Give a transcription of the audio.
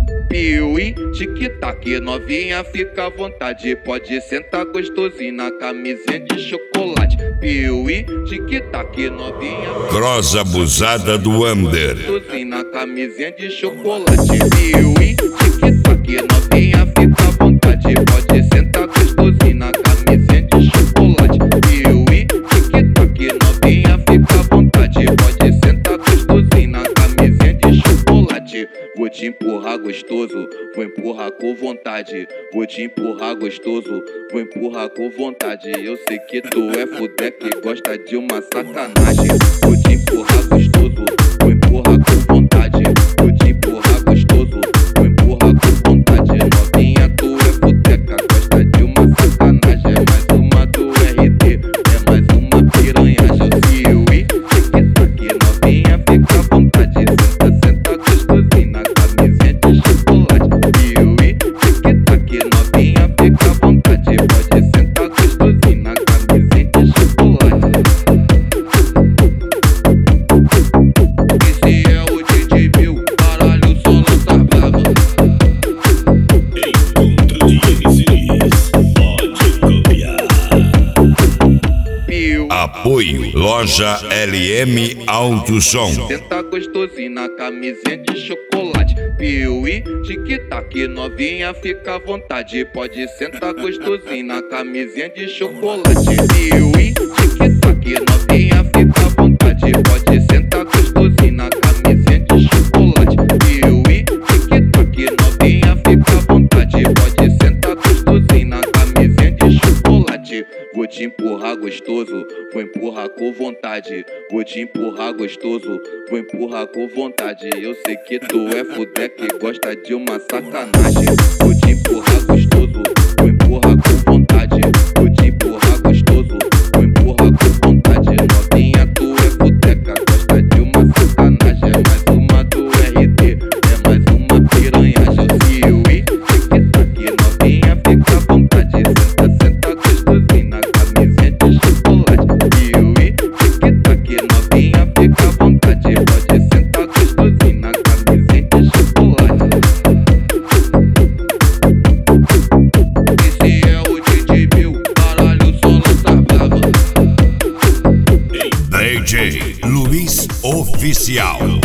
Piuí, tic-tac, novinha, fica à vontade. Pode sentar gostosinho na camisinha de chocolate. Piuí, tic-tac, novinha. Cross abusada do Under. Gostosinho na camisinha de chocolate. Piuí, tic-tac, novinha, fica à vontade. Pode sentar gostosinho na camisinha de chocolate. Piuí, tic-tac, novinha, fica à vontade. Pode sentar gostosinho na camisinha de chocolate. Vou te empurrar gostoso, vou empurrar com vontade. Vou te empurrar gostoso, vou empurrar com vontade. Eu sei que tu é fudé que gosta de uma sacanagem. Vou te empurrar gostoso, vou empurrar com vontade. Vou te empurrar gostoso, vou empurrar com vontade. Novinha, tu é fudeca, gosta de uma sacanagem. É mais uma do RD, é mais uma piranhagem. Piuí, tic-tac, novinha, fica à vontade. Senta, senta gostosinho na camisinha de chocolate. Piuí, tic-tac, novinha, fica à vontade. Pode sentar gostosinho na camisinha de chocolate. Esse é o DJ Bill, caralho, o som tá bravo. Encontro de MCs, pode copiar. Piuí, Apoio Loja LM Alto Som. senta gostosinho na camisinha de chocolate. Piuí, tic-tac, novinha, fica à vontade. Pode sentar gostosinho na camisinha de chocolate. Piuí, tic-tac, novinha, fica à vontade. Pode sentar gostosinho na camisinha de chocolate. Piuí, tic-tac, novinha, fica à vontade. Pode sentar gostosinho na camisinha de chocolate. Vou te empurrar gostoso, vou empurrar com vontade. Vou te empurrar gostoso, vou empurrar com vontade. Eu sei que tu é fudé que gosta de uma sacanagem. Vou te empurrar gostoso, vou empurrar com vontade. Vou te empurrar gostoso, vou empurrar com vontade. Novinha, tu é fudeca, gosta de uma sacanagem. É mais uma do RD, é mais uma piranhagem. Piuí, tic-tac, novinha, fica à vontade. Senta, senta gostosinho na camisinha de chocolate. Piuí, tic-tac, novinha, fica à vontade. Pode sentar gostosinho na camisinha de chocolate. Esse é o DJ Bill, caralho, o solo tá bravo. DJ Luiz Oficial.